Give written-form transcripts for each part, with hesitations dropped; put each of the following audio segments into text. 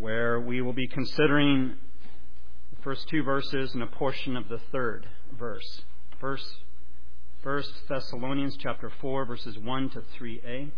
where we will be considering the first two verses and a portion of the third verse. First Thessalonians chapter 4, verses 1 to 3a.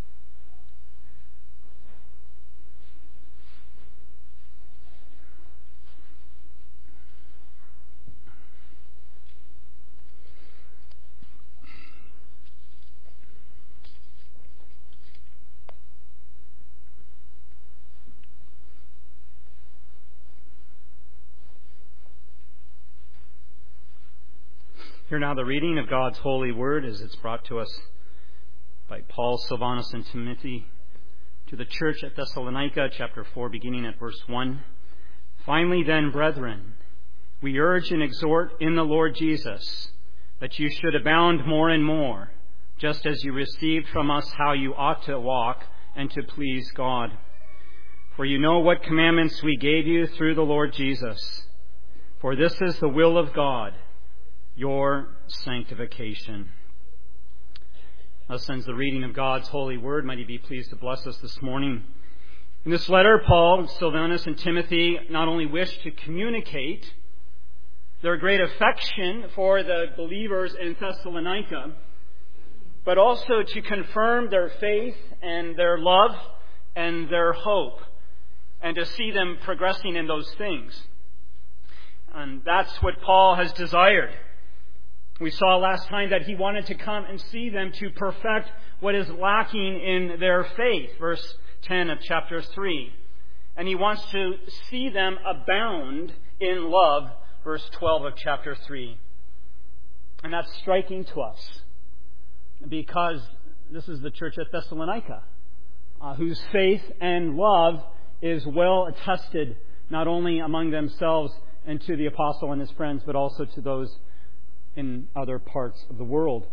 Hear now the reading of God's holy word as it's brought to us by Paul, Silvanus, and Timothy to the church at Thessalonica, chapter 4, beginning at verse 1. Finally then, brethren, we urge and exhort in the Lord Jesus that you should abound more and more, just as you received from us how you ought to walk and to please God. For you know what commandments we gave you through the Lord Jesus. For this is the will of God, your sanctification. Thus ends the reading of God's holy word. Might He be pleased to bless us this morning. In this letter, Paul, Silvanus, and Timothy not only wish to communicate their great affection for the believers in Thessalonica, but also to confirm their faith and their love and their hope, and to see them progressing in those things. And that's what Paul has desired. We saw last time that he wanted to come and see them to perfect what is lacking in their faith, verse 10 of chapter 3. And he wants to see them abound in love, verse 12 of chapter 3. And that's striking to us, because this is the church at Thessalonica, whose faith and love is well attested, not only among themselves and to the apostle and his friends, but also to those in other parts of the world.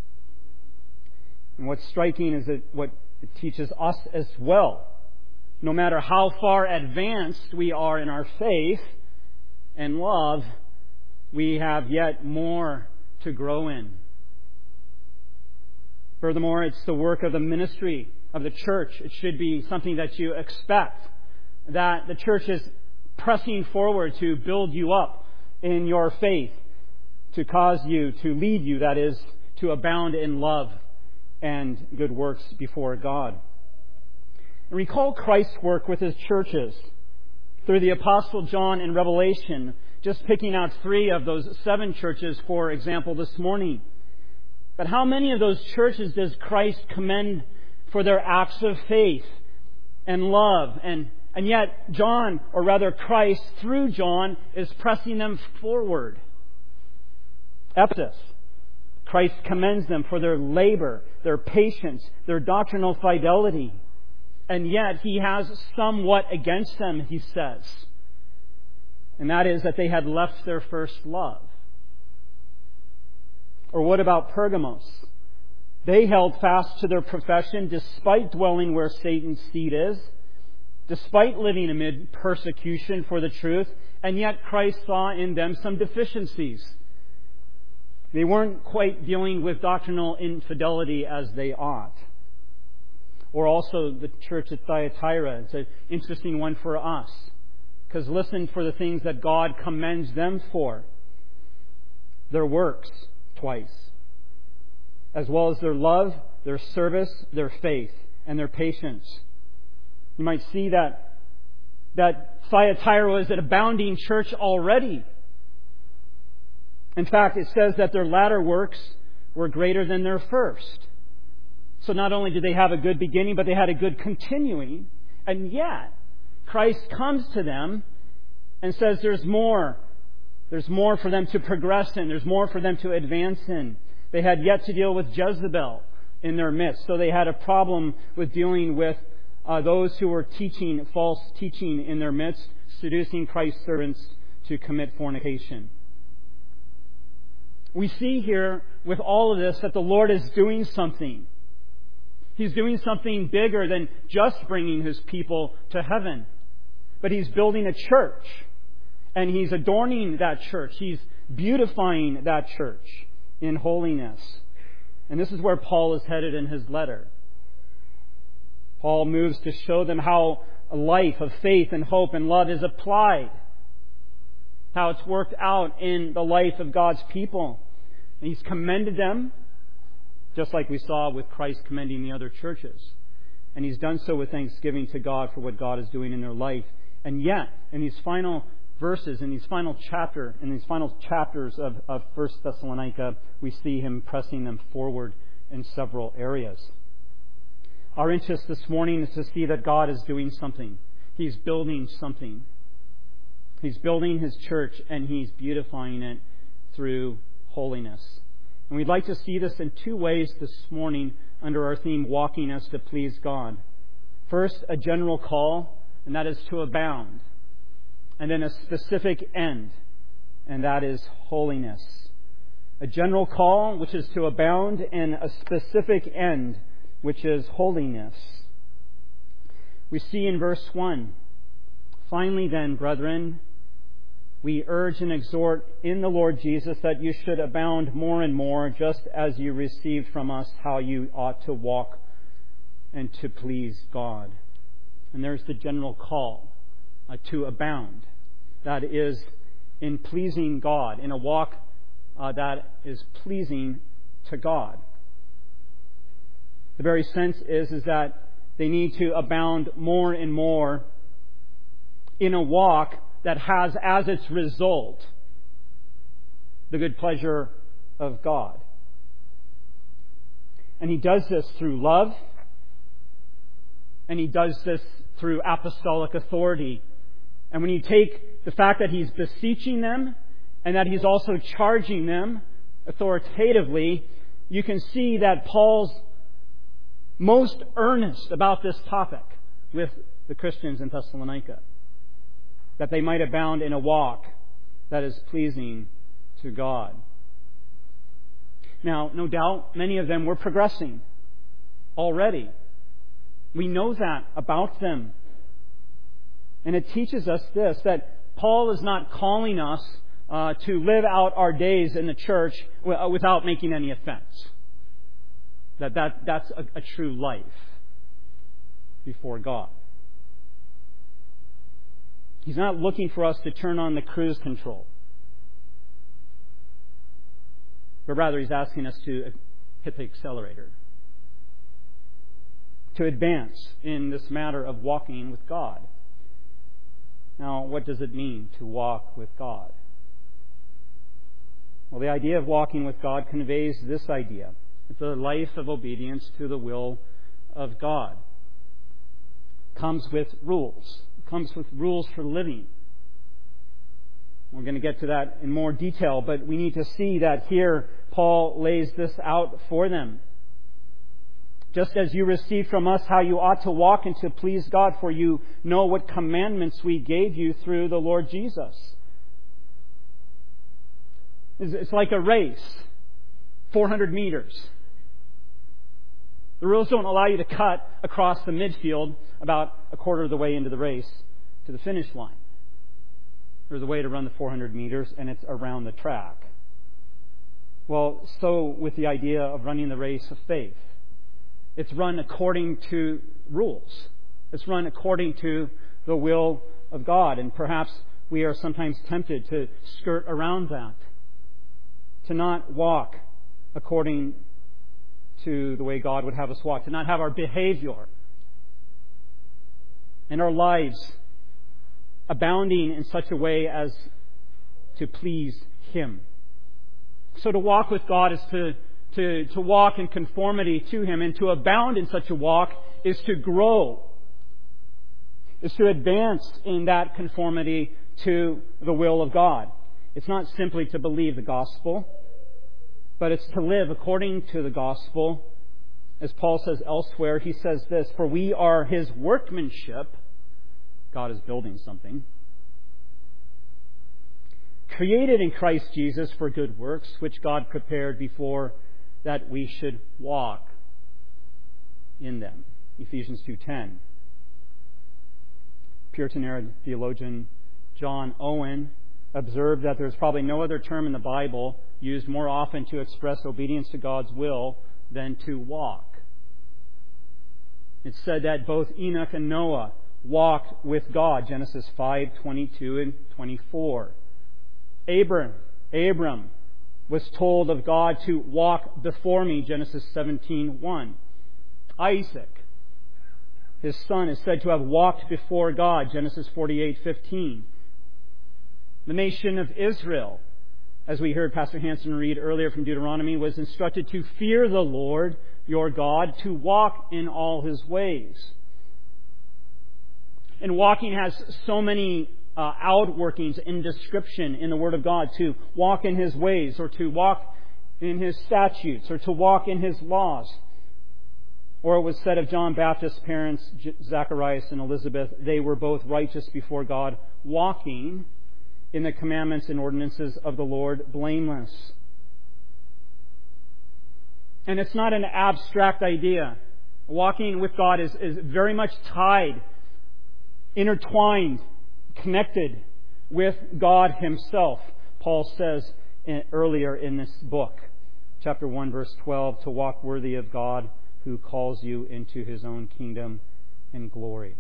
And what's striking is that what it teaches us as well. No matter how far advanced we are in our faith and love, we have yet more to grow in. Furthermore, it's the work of the ministry of the church. It should be something that you expect, that the church is pressing forward to build you up in your faith, to cause you, to lead you, that is, to abound in love and good works before God. And recall Christ's work with His churches through the Apostle John in Revelation, just picking out 3 of those 7 churches, for example, this morning. But how many of those churches does Christ commend for their acts of faith and love? And yet John, or rather Christ, through John, is pressing them forward. Ephesus, Christ commends them for their labor, their patience, their doctrinal fidelity. And yet He has somewhat against them, He says. And that is that they had left their first love. Or what about Pergamos? They held fast to their profession despite dwelling where Satan's seat is, despite living amid persecution for the truth, and yet Christ saw in them some deficiencies. They weren't quite dealing with doctrinal infidelity as they ought. Or also the church at Thyatira. It's an interesting one for us, because listen for the things that God commends them for. Their works, twice. As well as their love, their service, their faith, and their patience. You might see that Thyatira is an abounding church already. In fact, it says that their latter works were greater than their first. So not only did they have a good beginning, but they had a good continuing. And yet, Christ comes to them and says there's more. There's more for them to progress in. There's more for them to advance in. They had yet to deal with Jezebel in their midst. So they had a problem with dealing with those who were teaching false teaching in their midst, seducing Christ's servants to commit fornication. We see here with all of this that the Lord is doing something. He's doing something bigger than just bringing His people to heaven. But He's building a church. And He's adorning that church. He's beautifying that church in holiness. And this is where Paul is headed in his letter. Paul moves to show them how a life of faith and hope and love is applied, how it's worked out in the life of God's people. And He's commended them, just like we saw with Christ commending the other churches. And He's done so with thanksgiving to God for what God is doing in their life. And yet, in these final verses, in these final chapters of 1 Thessalonica, we see Him pressing them forward in several areas. Our interest this morning is to see that God is doing something. He's building something. He's building His church, and He's beautifying it through holiness. And we'd like to see this in two ways this morning under our theme, Walking as to Please God. First, a general call, and that is to abound. And then a specific end, and that is holiness. A general call, which is to abound, and a specific end, which is holiness. We see in verse 1, "Finally then, brethren, we urge and exhort in the Lord Jesus that you should abound more and more, just as you received from us how you ought to walk and to please God." And there's the general call to abound. That is, in pleasing God, in a walk that is pleasing to God. The very sense is that they need to abound more and more in a walk that has as its result the good pleasure of God. And He does this through love, and He does this through apostolic authority. And when you take the fact that He's beseeching them and that He's also charging them authoritatively, you can see that Paul's most earnest about this topic with the Christians in Thessalonica, that they might abound in a walk that is pleasing to God. Now, no doubt, many of them were progressing already. We know that about them. And it teaches us this, that Paul is not calling us to live out our days in the church without making any offense. That's a true life before God. He's not looking for us to turn on the cruise control. But rather, He's asking us to hit the accelerator. To advance in this matter of walking with God. Now, what does it mean to walk with God? Well, the idea of walking with God conveys this idea. It's a life of obedience to the will of God. It comes with rules. It comes with rules for living. We're going to get to that in more detail, but we need to see that here Paul lays this out for them. Just as you received from us how you ought to walk and to please God, for you know what commandments we gave you through the Lord Jesus. It's like a race, 400 meters. The rules don't allow you to cut across the midfield about a quarter of the way into the race to the finish line. There's a way to run the 400 meters, and it's around the track. Well, so with the idea of running the race of faith. It's run according to rules. It's run according to the will of God. And perhaps we are sometimes tempted to skirt around that. To not walk according to the way God would have us walk. To not have our behavior and our lives abounding in such a way as to please Him. So to walk with God is to walk in conformity to Him, and to abound in such a walk is to grow, is to advance in that conformity to the will of God. It's not simply to believe the gospel, but it's to live according to the gospel. As Paul says elsewhere, he says this, "For we are His workmanship," God is building something, "created in Christ Jesus for good works, which God prepared before that we should walk in them." Ephesians 2:10. Puritan-era theologian John Owen observed that there's probably no other term in the Bible used more often to express obedience to God's will than to walk. It's said that both Enoch and Noah walked with God, Genesis 5:22 and 24. Abram was told of God to walk before me, Genesis 17:1. Isaac, his son, is said to have walked before God, Genesis 48:15. The nation of Israel, as we heard Pastor Hansen read earlier from Deuteronomy, was instructed to fear the Lord your God, to walk in all His ways. And walking has so many outworkings in description in the Word of God, to walk in His ways, or to walk in His statutes, or to walk in His laws. Or it was said of John Baptist's parents, Zacharias and Elizabeth, they were both righteous before God, walking in the commandments and ordinances of the Lord, blameless. And it's not an abstract idea. Walking with God is very much tied, intertwined, connected with God Himself. Paul says earlier in this book, chapter 1, verse 12, to walk worthy of God who calls you into His own kingdom and glory.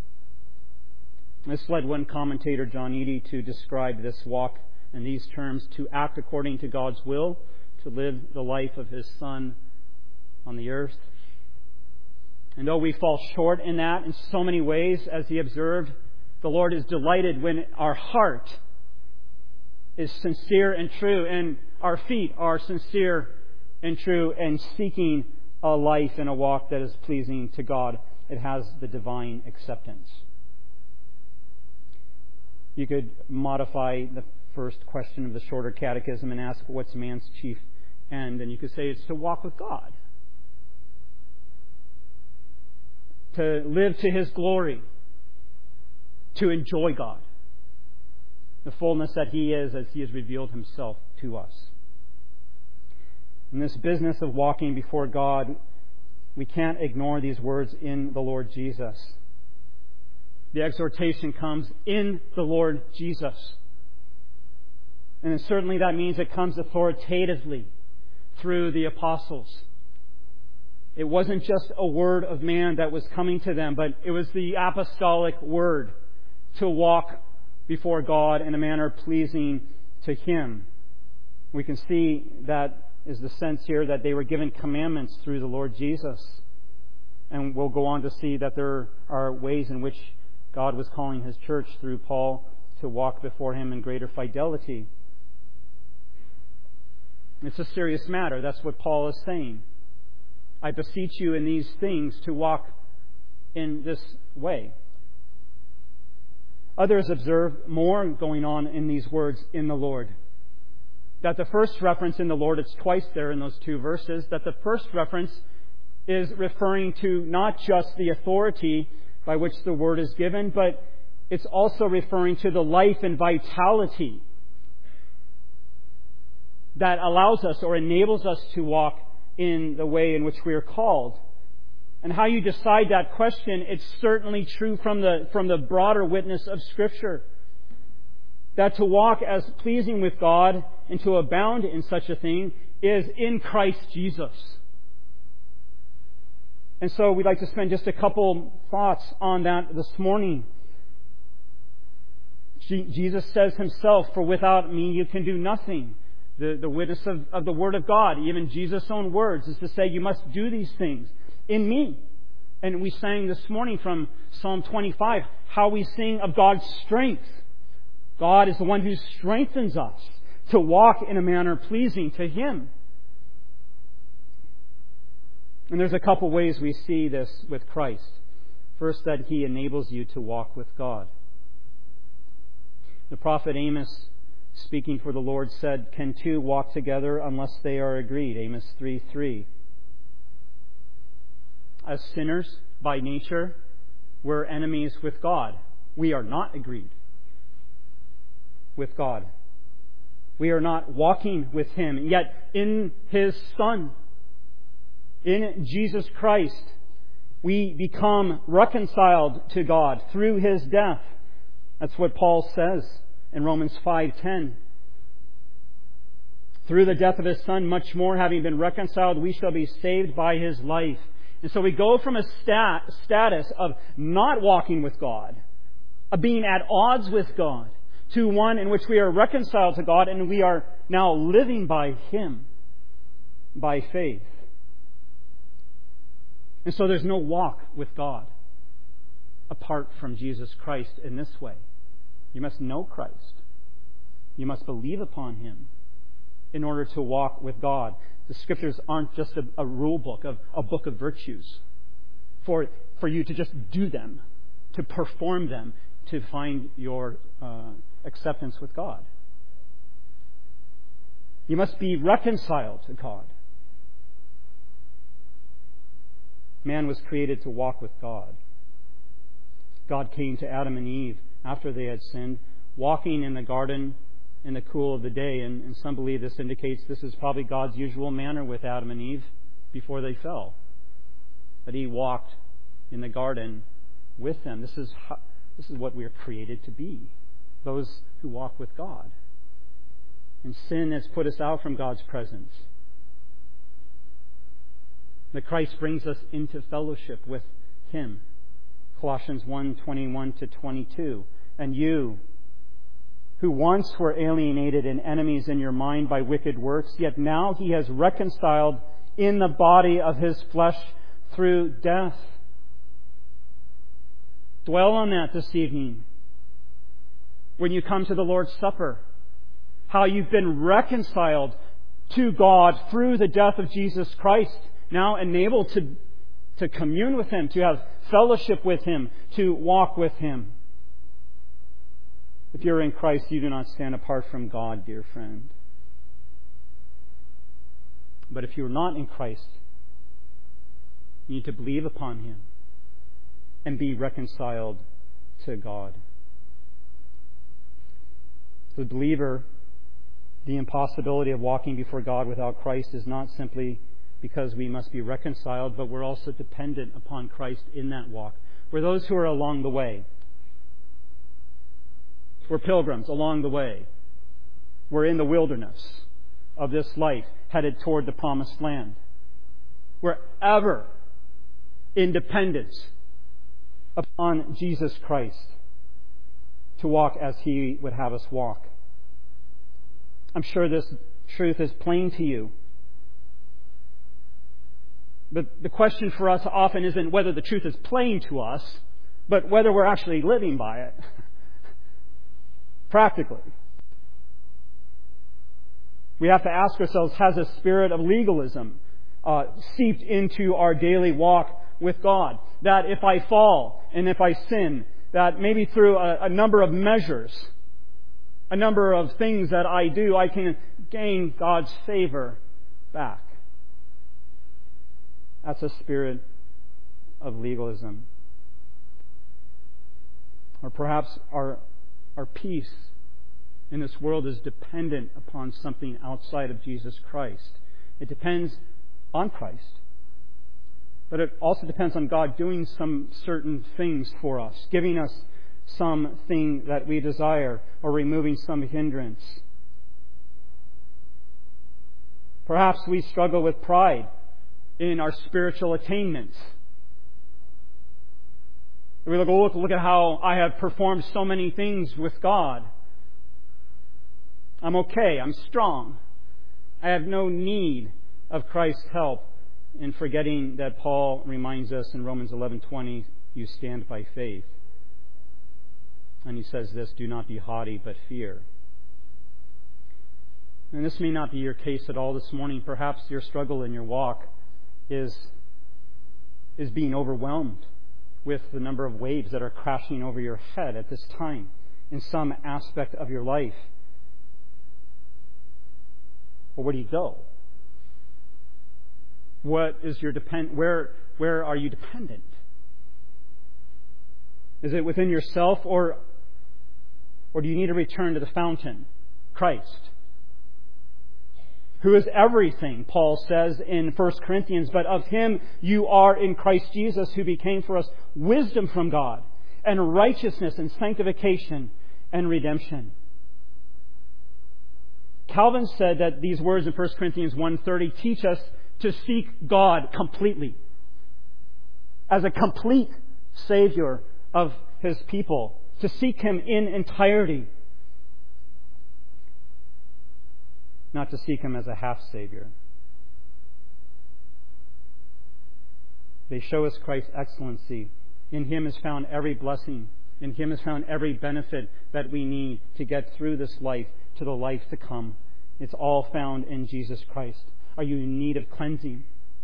This led one commentator, John Eadie, to describe this walk in these terms: to act according to God's will, to live the life of His Son on the earth. And though we fall short in that in so many ways, as he observed, the Lord is delighted when our heart is sincere and true, and our feet are sincere and true, and seeking a life and a walk that is pleasing to God. It has the divine acceptance. You could modify the first question of the shorter catechism and ask, what's man's chief end? And you could say it's to walk with God, to live to His glory, to enjoy God, the fullness that He is as He has revealed Himself to us. In this business of walking before God, we can't ignore these words in the Lord Jesus. The exhortation comes in the Lord Jesus. And certainly that means it comes authoritatively through the apostles. It wasn't just a word of man that was coming to them, but it was the apostolic word to walk before God in a manner pleasing to Him. We can see that is the sense here that they were given commandments through the Lord Jesus. And we'll go on to see that there are ways in which God was calling His church through Paul to walk before Him in greater fidelity. It's a serious matter. That's what Paul is saying. I beseech you in these things to walk in this way. Others observe more going on in these words, in the Lord. That the first reference in the Lord, it's twice there in those two verses, that the first reference is referring to not just the authority by which the word is given, but it's also referring to the life and vitality that allows us or enables us to walk in the way in which we are called. And how you decide that question, it's certainly true from the broader witness of Scripture. That to walk as pleasing with God and to abound in such a thing is in Christ Jesus. And so we'd like to spend just a couple thoughts on that this morning. Jesus says Himself, "For without me you can do nothing." The witness of the Word of God, even Jesus' own words, is to say you must do these things in me. And we sang this morning from Psalm 25 how we sing of God's strength. God is the one who strengthens us to walk in a manner pleasing to Him. And there's a couple ways we see this with Christ. First, that He enables you to walk with God. The prophet Amos, speaking for the Lord, said, "Can two walk together unless they are agreed?" Amos 3:3. As sinners by nature, we're enemies with God. We are not agreed with God. We are not walking with Him. Yet in His Son, in Jesus Christ, we become reconciled to God through His death. That's what Paul says in Romans 5:10. Through the death of His Son, much more, having been reconciled, we shall be saved by His life. And so we go from a status of not walking with God, of being at odds with God, to one in which we are reconciled to God and we are now living by Him, by faith. And so there's no walk with God apart from Jesus Christ in this way. You must know Christ. You must believe upon Him in order to walk with God. The Scriptures aren't just a rule book, a book of virtues for you to just do them, to perform them, to find your acceptance with God. You must be reconciled to God. Man was created to walk with God. God came to Adam and Eve after they had sinned, walking in the garden in the cool of the day. And some believe this indicates this is probably God's usual manner with Adam and Eve before they fell. That He walked in the garden with them. This is what we are created to be. Those who walk with God. And sin has put us out from God's presence. That Christ brings us into fellowship with Him. Colossians 1:21-22. And you, who once were alienated and enemies in your mind by wicked works, yet now He has reconciled in the body of His flesh through death. Dwell on that this evening when you come to the Lord's Supper. How you've been reconciled to God through the death of Jesus Christ, now enabled to commune with Him, to have fellowship with Him, to walk with Him. If you're in Christ, you do not stand apart from God, dear friend. But if you're not in Christ, you need to believe upon Him and be reconciled to God. The believer, the impossibility of walking before God without Christ is not simply because we must be reconciled, but we're also dependent upon Christ in that walk. We're those who are along the way. We're pilgrims along the way. We're in the wilderness of this life, headed toward the promised land. We're ever in dependence upon Jesus Christ to walk as He would have us walk. I'm sure this truth is plain to you. But the question for us often isn't whether the truth is plain to us, but whether we're actually living by it. Practically. We have to ask ourselves, has a spirit of legalism seeped into our daily walk with God? That if I fall and if I sin, that maybe through a number of measures, a number of things that I do, I can gain God's favor back. That's a spirit of legalism. Or perhaps our peace in this world is dependent upon something outside of Jesus Christ. It depends on Christ. But it also depends on God doing some certain things for us, giving us something that we desire, or removing some hindrance. Perhaps we struggle with pride in our spiritual attainments. We look at how I have performed so many things with God. I'm okay. I'm strong. I have no need of Christ's help. And forgetting that Paul reminds us in Romans 11:20, you stand by faith. And he says this, do not be haughty, but fear. And this may not be your case at all this morning. Perhaps your struggle in your walk is being overwhelmed with the number of waves that are crashing over your head at this time in some aspect of your life. Well, where do you go? What is your where are you dependent? Is it within yourself, or do you need to return to the fountain, Christ? Who is everything, Paul says in 1 Corinthians, but of Him you are in Christ Jesus, who became for us wisdom from God, and righteousness and sanctification and redemption. Calvin said that these words in 1 Corinthians 1:30 teach us to seek God completely. as a complete Savior of His people, to seek Him in entirety, not to seek Him as a half Savior. They show us Christ's excellency. In Him is found every blessing. In Him is found every benefit that we need to get through this life to the life to come. It's all found in Jesus Christ. Are you in need of cleansing?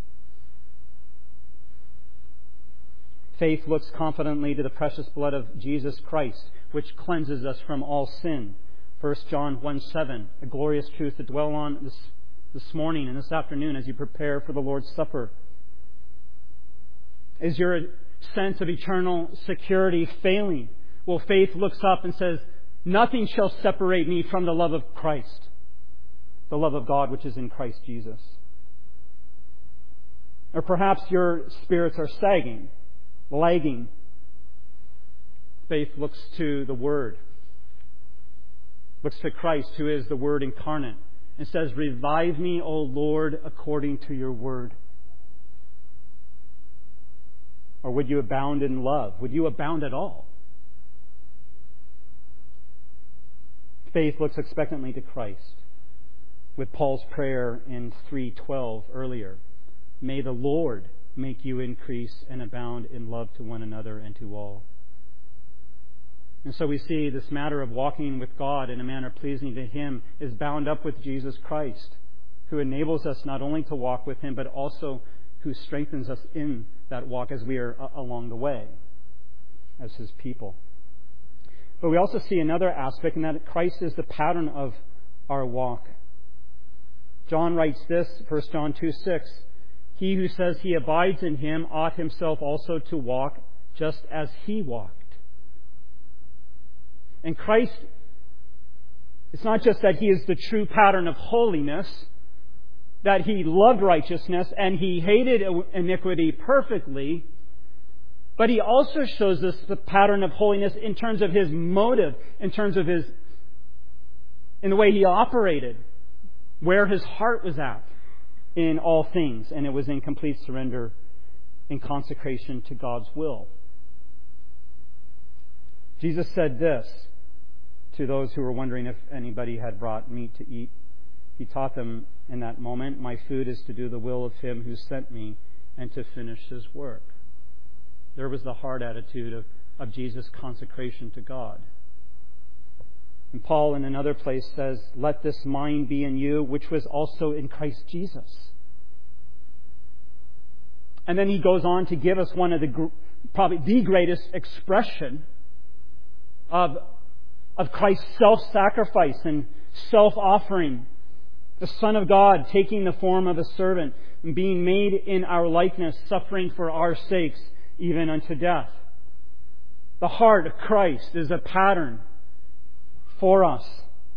Faith looks confidently to the precious blood of Jesus Christ, which cleanses us from all sin. 1 John 1:7, a glorious truth to dwell on this morning and this afternoon as you prepare for the Lord's Supper. Is your sense of eternal security failing? Well, faith looks up and says, nothing shall separate me from the love of Christ, the love of God which is in Christ Jesus. Or perhaps your spirits are sagging, lagging. Faith looks to the Word, looks to Christ who is the Word incarnate, and says, revive me, O Lord, according to your Word. Or would you abound in love? Would you abound at all? Faith looks expectantly to Christ, with Paul's prayer in 3:12 earlier. May the Lord make you increase and abound in love to one another and to all. And so we see this matter of walking with God in a manner pleasing to Him is bound up with Jesus Christ, who enables us not only to walk with Him, but also who strengthens us in that walk as we are along the way as His people. But we also see another aspect, in that Christ is the pattern of our walk. John writes this, 1 John 2:6, he who says he abides in Him ought himself also to walk just as He walked. And Christ, it's not just that He is the true pattern of holiness, that He loved righteousness and He hated iniquity perfectly, but He also shows us the pattern of holiness in terms of His motive, in the way He operated, where His heart was at in all things, and it was in complete surrender and consecration to God's will. Jesus said this to those who were wondering if anybody had brought meat to eat. He taught them in that moment, my food is to do the will of Him who sent me and to finish His work. There was the heart attitude of Jesus' consecration to God. And Paul in another place says, let this mind be in you, which was also in Christ Jesus. And then he goes on to give us one of probably the greatest expression of Christ's self-sacrifice and self-offering. The Son of God taking the form of a servant and being made in our likeness, suffering for our sakes, even unto death. The heart of Christ is a pattern for us.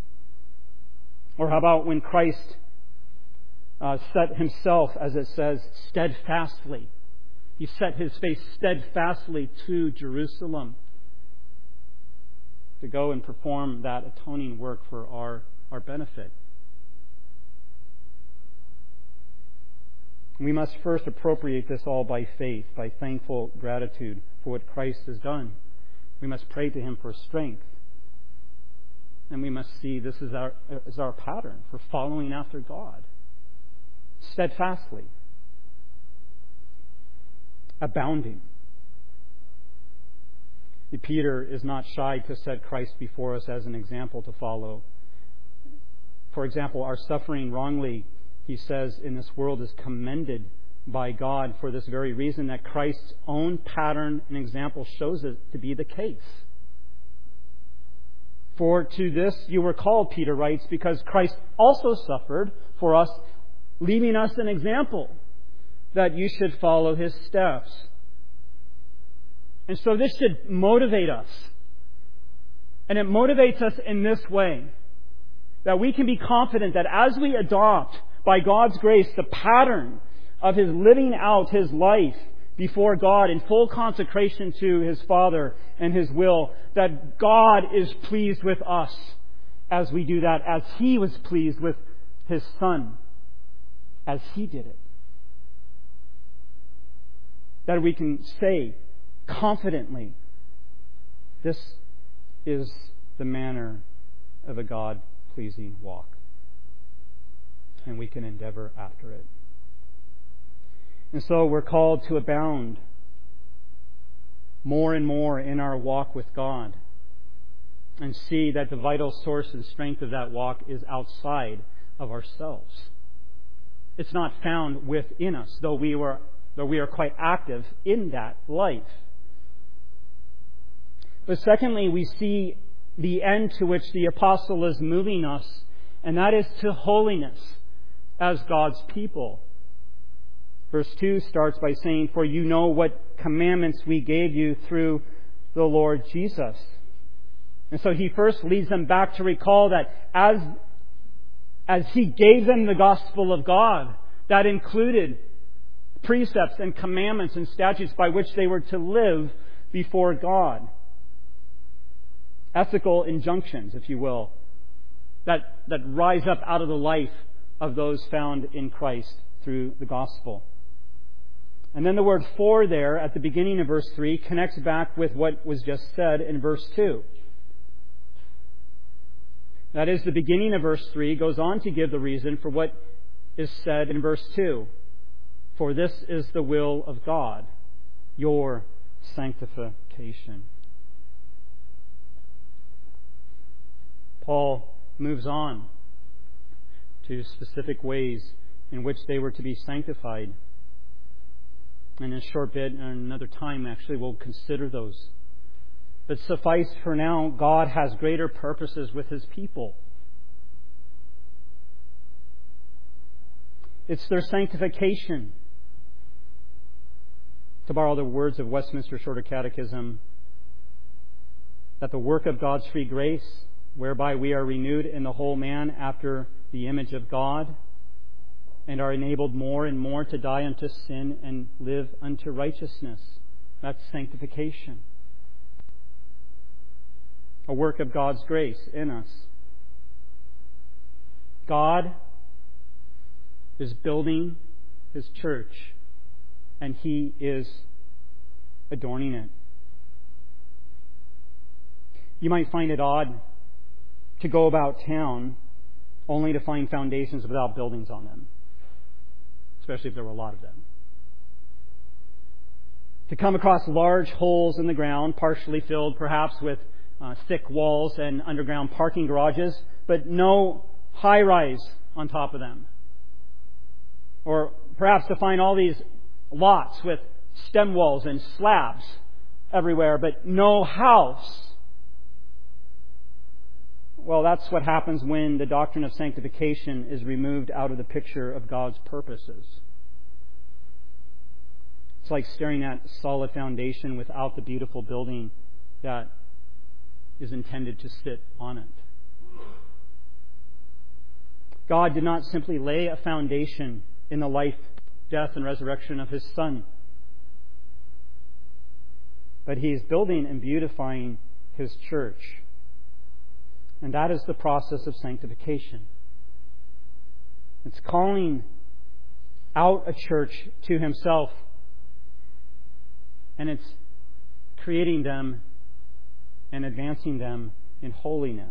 Or how about when Christ set Himself, as it says, steadfastly. He set His face steadfastly to Jerusalem to go and perform that atoning work for our benefit. We must first appropriate this all by faith, by thankful gratitude for what Christ has done. We must pray to Him for strength. And we must see this as our pattern for following after God. Steadfastly. Abounding. Peter is not shy to set Christ before us as an example to follow. For example, our suffering wrongly, he says, in this world is commended by God for this very reason, that Christ's own pattern and example shows it to be the case. For to this you were called, Peter writes, because Christ also suffered for us, leaving us an example that you should follow His steps. And so this should motivate us. And it motivates us in this way, that we can be confident that as we adopt, by God's grace, the pattern of His living out His life before God in full consecration to His Father and His will, that God is pleased with us as we do that, as He was pleased with His Son, as He did it. that we can say confidently, this is the manner of a God-pleasing walk. And we can endeavor after it. And so we're called to abound more and more in our walk with God, and see that the vital source and strength of that walk is outside of ourselves. It's not found within us, though we are quite active in that life. But secondly, we see the end to which the apostle is moving us, and that is to holiness as God's people. Verse 2 starts by saying, "For you know what commandments we gave you through the Lord Jesus." And so he first leads them back to recall that as he gave them the gospel of God, that included precepts and commandments and statutes by which they were to live before God. Ethical injunctions, if you will, that rise up out of the life of those found in Christ through the gospel. And then the word "for" there at the beginning of verse 3 connects back with what was just said in verse 2. That is, the beginning of verse 3 goes on to give the reason for what is said in verse 2. "For this is the will of God, your sanctification." Paul moves on to specific ways in which they were to be sanctified. And in a short bit, and another time actually, we'll consider those. But suffice for now, God has greater purposes with His people. It's their sanctification. To borrow the words of Westminster Shorter Catechism, that the work of God's free grace, whereby we are renewed in the whole man after the image of God, and are enabled more and more to die unto sin and live unto righteousness. That's sanctification. A work of God's grace in us. God is building His church, and He is adorning it. You might find it odd to go about town only to find foundations without buildings on them, especially if there were a lot of them. To come across large holes in the ground, partially filled perhaps with thick walls and underground parking garages, but no high-rise on top of them. Or perhaps to find all these lots with stem walls and slabs everywhere, but no house. Well, that's what happens when the doctrine of sanctification is removed out of the picture of God's purposes. It's like staring at a solid foundation without the beautiful building that is intended to sit on it. God did not simply lay a foundation in the life, death, and resurrection of His Son, but He is building and beautifying His church. And that is the process of sanctification. It's calling out a church to Himself, and it's creating them and advancing them in holiness.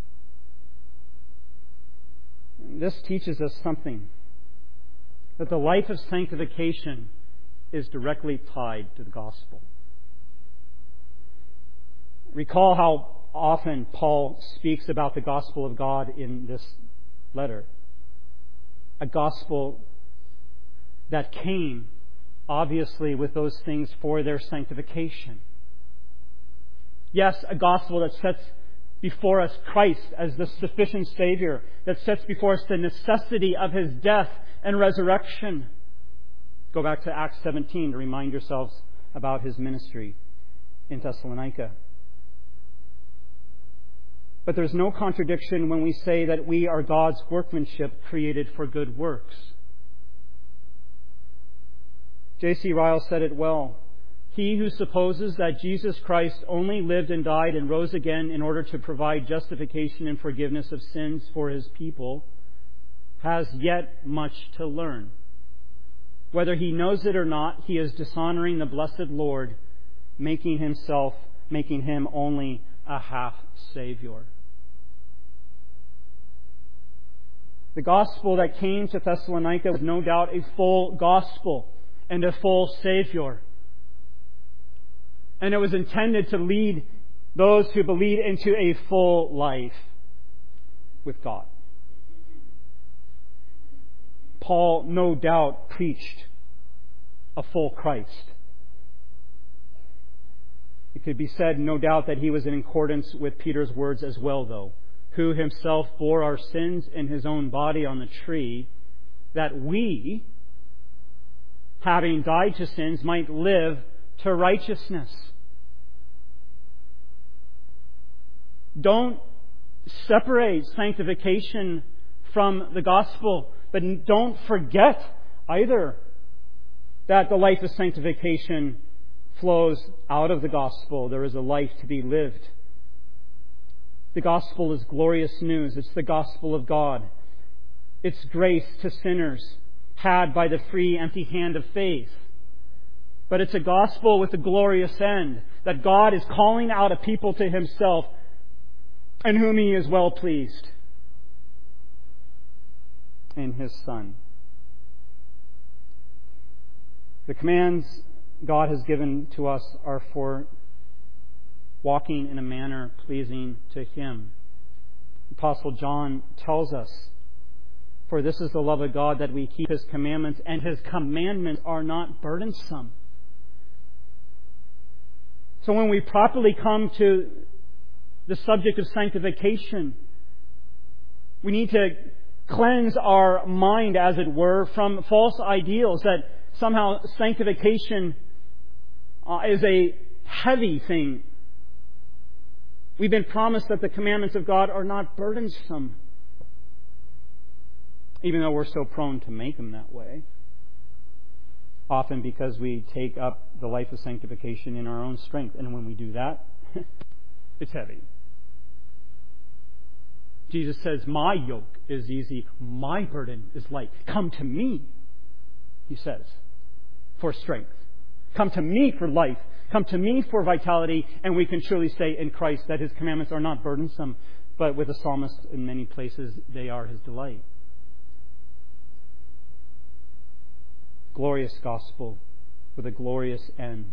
This teaches us something, that the life of sanctification is directly tied to the gospel. Recall how often Paul speaks about the gospel of God in this letter. A gospel that came, obviously, with those things for their sanctification. Yes, a gospel that sets before us Christ as the sufficient Savior, that sets before us the necessity of His death and resurrection. Go back to Acts 17 to remind yourselves about His ministry in Thessalonica. But there's no contradiction when we say that we are God's workmanship created for good works. J.C. Ryle said it well. He who supposes that Jesus Christ only lived and died and rose again in order to provide justification and forgiveness of sins for His people has yet much to learn. Whether he knows it or not, he is dishonoring the blessed Lord, making him only a half Savior. The gospel that came to Thessalonica was no doubt a full gospel and a full Savior. And it was intended to lead those who believe into a full life with God. Paul no doubt preached a full Christ. It could be said, no doubt, that he was in accordance with Peter's words as well, though, who himself bore our sins in his own body on the tree, that we, having died to sins, might live to righteousness. Don't separate sanctification from the gospel, but don't forget either that the life of sanctification flows out of the gospel. There is a life to be lived. The gospel is glorious news. It's the gospel of God. It's grace to sinners had by the free, empty hand of faith. But it's a gospel with a glorious end, that God is calling out a people to Himself in whom He is well pleased, in His Son. The commands God has given to us are for walking in a manner pleasing to Him. Apostle John tells us, "For this is the love of God, that we keep His commandments, and His commandments are not burdensome." So when we properly come to the subject of sanctification, we need to cleanse our mind, as it were, from false ideals that somehow sanctification is a heavy thing. We've been promised that the commandments of God are not burdensome, even though we're so prone to make them that way. Often because we take up the life of sanctification in our own strength. And when we do that, it's heavy. Jesus says, "My yoke is easy, my burden is light. Come to me," He says, "for strength. Come to me for life. Come to me for vitality." And we can truly say in Christ that His commandments are not burdensome, but with the psalmist in many places, they are His delight. Glorious gospel with a glorious end.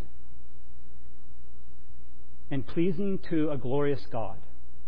And pleasing to a glorious God.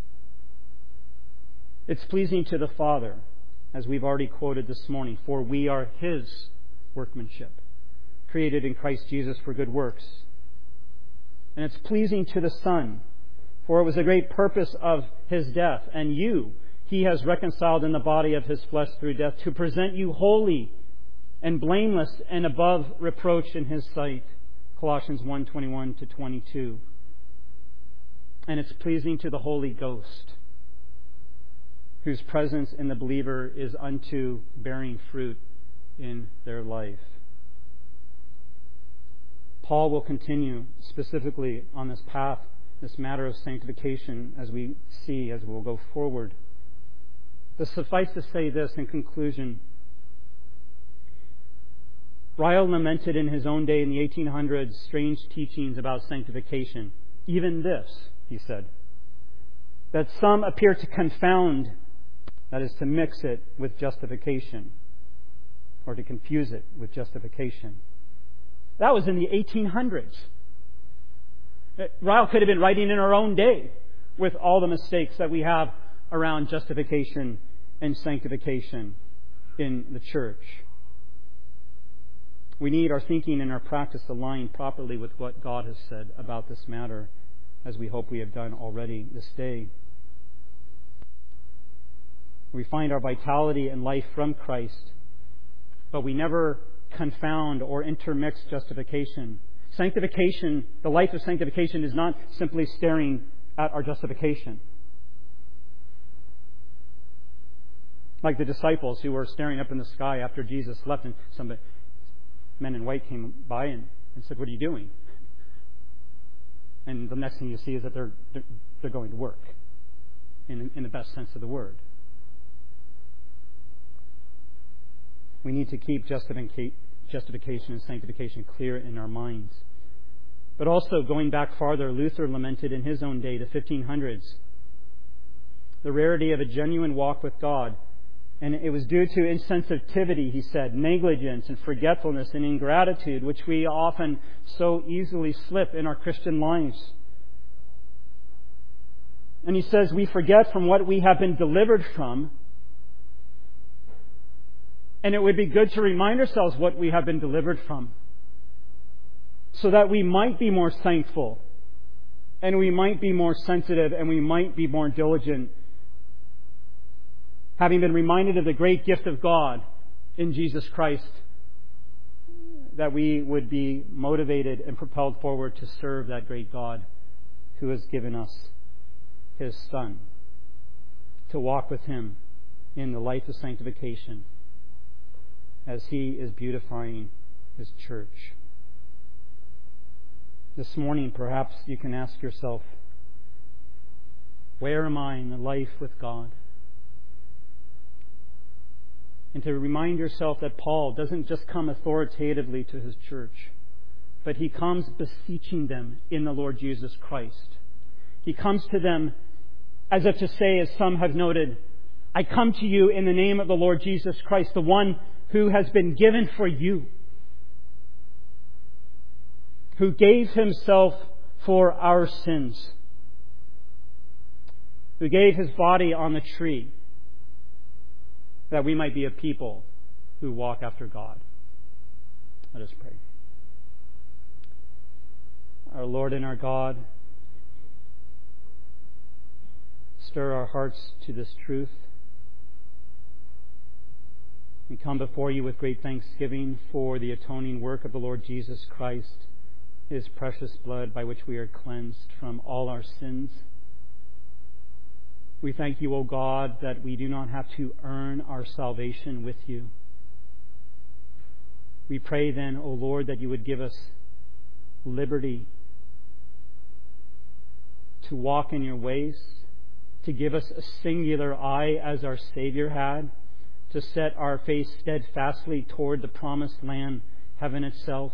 It's pleasing to the Father, as we've already quoted this morning, "For we are His workmanship, created in Christ Jesus for good works." And it's pleasing to the Son, for it was the great purpose of His death. And you, He has reconciled in the body of His flesh through death, to present you holy and blameless and above reproach in His sight. Colossians 1:21-22. And it's pleasing to the Holy Ghost, whose presence in the believer is unto bearing fruit in their life. Paul will continue specifically on this path, this matter of sanctification, as we see, as we'll go forward. But suffice to say this in conclusion. Ryle lamented in his own day in the 1800s strange teachings about sanctification. Even this, he said, that some appear to confound, that is, to mix it with justification, or to confuse it with justification. That was in the 1800s. Ryle could have been writing in our own day with all the mistakes that we have around justification and sanctification in the church. We need our thinking and our practice aligned properly with what God has said about this matter, as we hope we have done already this day. We find our vitality and life from Christ, but we never confound or intermix justification. Sanctification, the life of sanctification, is not simply staring at our justification. Like the disciples who were staring up in the sky after Jesus left, and some men in white came by and said, "What are you doing?" And the next thing you see is that they're going to work, in the best sense of the word. We need to keep justification and sanctification clear in our minds. But also, going back farther, Luther lamented in his own day, the 1500s, the rarity of a genuine walk with God. And it was due to insensitivity, he said, negligence and forgetfulness and ingratitude, which we often so easily slip in our Christian lives. And he says we forget from what we have been delivered from. And it would be good to remind ourselves what we have been delivered from, so that we might be more thankful, and we might be more sensitive, and we might be more diligent, having been reminded of the great gift of God in Jesus Christ, that we would be motivated and propelled forward to serve that great God who has given us His Son, to walk with Him in the life of sanctification as He is beautifying His church. This morning, perhaps you can ask yourself, where am I in the life with God? And to remind yourself that Paul doesn't just come authoritatively to his church, but he comes beseeching them in the Lord Jesus Christ. He comes to them as if to say, as some have noted, I come to you in the name of the Lord Jesus Christ, the one who has been given for you, who gave Himself for our sins, who gave His body on the tree, that we might be a people who walk after God. Let us pray. Our Lord and our God, stir our hearts to this truth. We come before you with great thanksgiving for the atoning work of the Lord Jesus Christ, His precious blood by which we are cleansed from all our sins. We thank you, O God, that we do not have to earn our salvation with you. We pray then, O Lord, that you would give us liberty to walk in your ways, to give us a singular eye as our Savior had, to set our face steadfastly toward the promised land, heaven itself.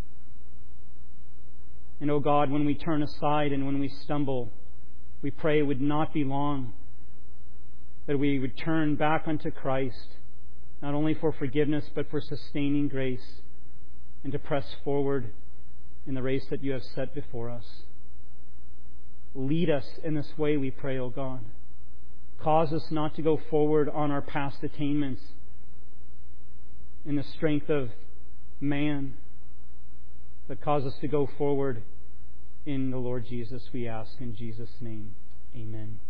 And, O God, when we turn aside and when we stumble, we pray it would not be long, that we would turn back unto Christ, not only for forgiveness, but for sustaining grace, and to press forward in the race that you have set before us. Lead us in this way, we pray, O God. Cause us not to go forward on our past attainments in the strength of man, but cause us to go forward in the Lord Jesus, we ask in Jesus' name. Amen.